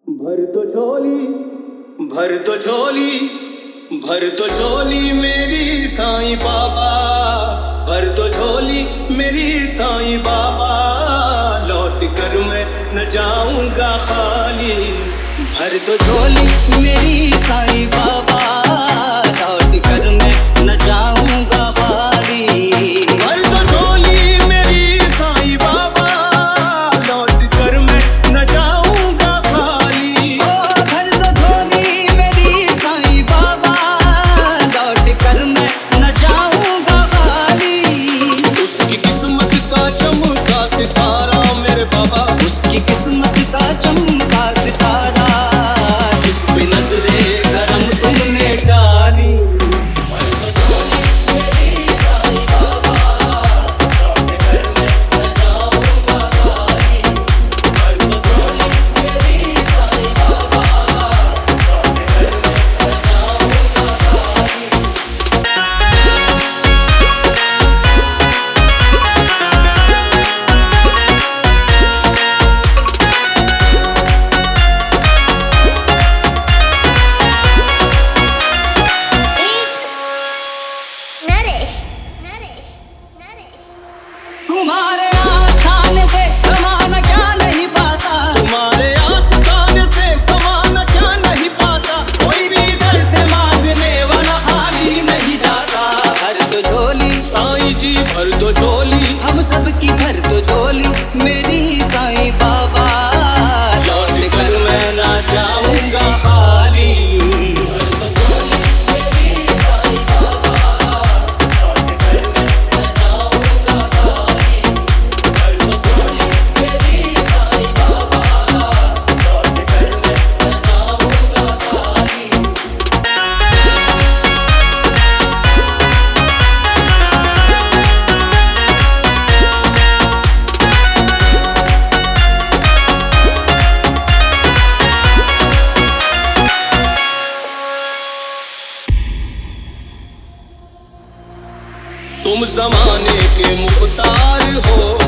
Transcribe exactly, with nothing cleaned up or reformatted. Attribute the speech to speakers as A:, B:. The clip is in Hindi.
A: भर तो झोली भर तो झोली भर तो झोली मेरी साईं बाबा, भर तो झोली मेरी साईं बाबा, लौट कर मैं न जाऊंगा खाली। भर तो झोली मेरी साईं बाबा, लौट कर मैं न जाऊंगा खाली। भर तो झोली मेरी साईं बाबा, लौट कर मैं न जाऊंगा खाली। ओ भर तो झोली मेरी साईं बाबा, लौट कर मैं न जाऊंगा खाली। उसकी किस्मत का चमका सितारा मेरे बाबा, उसकी किस्मत का चमका सितारा, जिस पे नजरे करम तुमने डाली। तुम्हारे आस्थान से समाना क्या नहीं पाता, तुम्हारे आस्थान से समाना क्या नहीं पाता, कोई भी दर से मांगने वाला खाली नहीं जाता। भर तो झोली साईं जी, भर तो झोली हम सब की, भर तो झोली मेरी साईं बाबा, लौट कर मैं ना जाऊंगा खाली। तुम जमाने के मुख्तार हो,